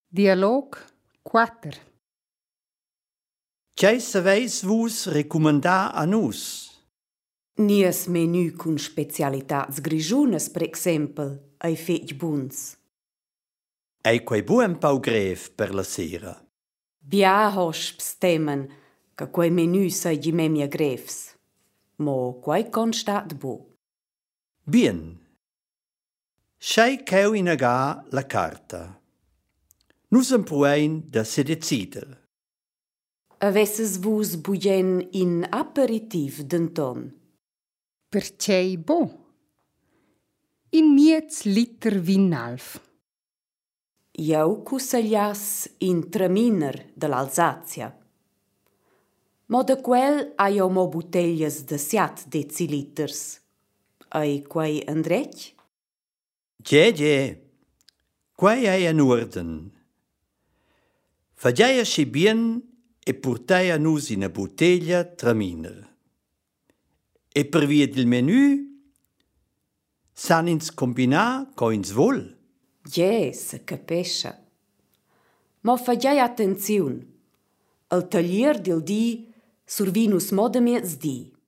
Dialog 4. Tgei saveis vus recomendar a nus? Nies menü cun specialitats grigiunas, per exempel, ai fetg buns. Ei quei bu un pau grev per la sera. Bia hosps temen che quei menü seigi memia grevs. Mo quai constat bu. Bien. Schei cheu inaga la carta. Nus empruein da se decider. Avesses vus bugen in aperitiv denton. Perchei bo. In miez liter vin alf. Jau cusseglias in traminer de l'Alsazia. Mo de quel ha jo mo buteglias de 7 deciliters. Ai quai andrec? Gie. Quei ei an orden. Fagiai aschi bien e portai a nus in a bottiglia traminer. E per via del menù, san ins combinar co ins vol. Se capescha. Mo fagiai attenziun. Al taglier del di survinus modamiez di.